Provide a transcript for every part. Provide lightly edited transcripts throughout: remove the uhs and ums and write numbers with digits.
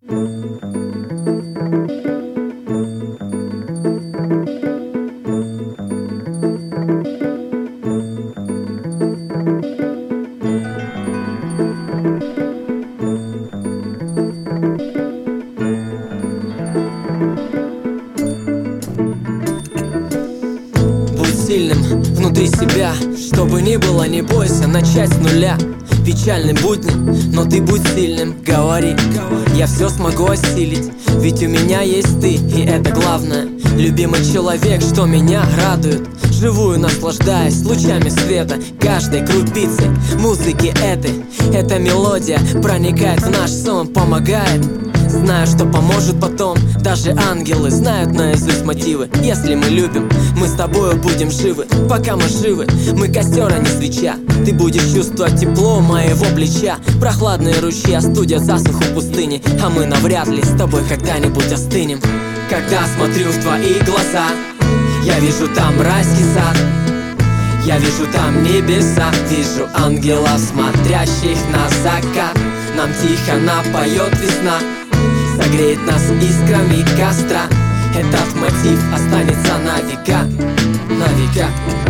Сильным внутри себя, что бы ни было, не бойся начать с нуля. Печальны будни, но ты будь сильным, говори. Я все смогу осилить, ведь у меня есть ты, и это главное. Любимый человек, что меня радует. Живую наслаждаясь лучами света, каждой крупицей музыки этой. Эта мелодия проникает в наш сон, помогает. Знаю, что поможет потом. Даже ангелы знают наизусть мотивы. Если мы любим, мы с тобою будем живы. Пока мы живы, мы костер, а не свеча. Ты будешь чувствовать тепло моего плеча. Прохладные ручьи остудят засуху пустыни, а мы навряд ли с тобой когда-нибудь остынем. Когда смотрю в твои глаза, я вижу там райский сад. Я вижу там небеса, вижу ангелов, смотрящих на закат. Нам тихо напоет весна, согреет нас искрами костра. Этот мотив останется на века, на века.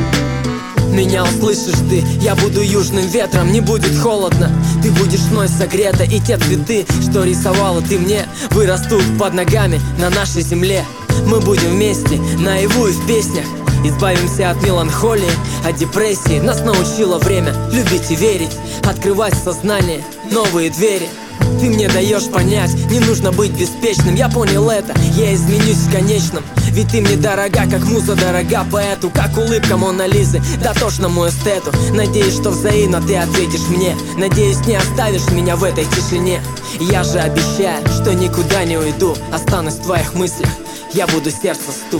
Меня услышишь ты, я буду южным ветром, не будет холодно. Ты будешь мной согрета, и те цветы, что рисовала ты мне, вырастут под ногами на нашей земле. Мы будем вместе, наяву и в песнях. Избавимся от меланхолии, от депрессии. Нас научило время любить и верить, открывать в сознание новые двери. Ты мне даешь понять, не нужно быть беспечным. Я понял это, я изменюсь в конечном. Ведь ты мне дорога, как муза дорога поэту, как улыбка Моны Лизы, дотошному эстету. Надеюсь, что взаимно ты ответишь мне. Надеюсь, не оставишь меня в этой тишине. Я же обещаю, что никуда не уйду. Останусь в твоих мыслях, я буду сердце стук.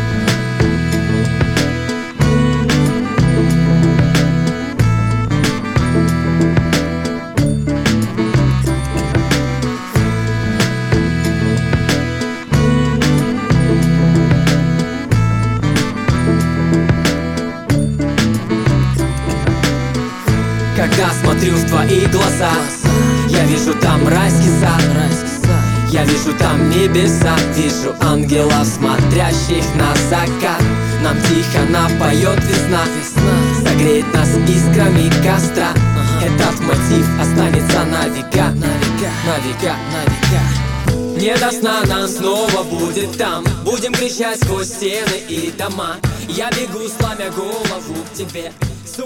Когда смотрю в твои глаза, я вижу там райский сад. Я вижу там небеса, вижу ангелов, смотрящих на закат. Нам тихо напоет весна, согреет нас искрами костра. Этот мотив останется на века, на века, на века, на века. Не до сна нам снова будет там. Будем кричать сквозь стены и дома. Я бегу, сломя голову к тебе.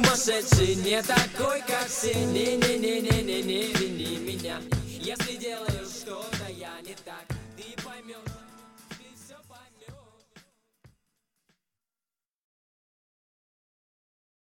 Сумасшедший, не такой, как все. Не-не-не-не-не, не вини меня, если делаешь